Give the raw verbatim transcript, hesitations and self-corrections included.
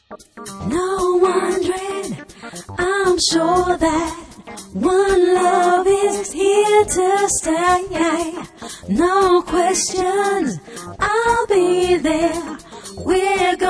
No wondering, I'm sure that one love is here to stay. No questions, I'll be there. We're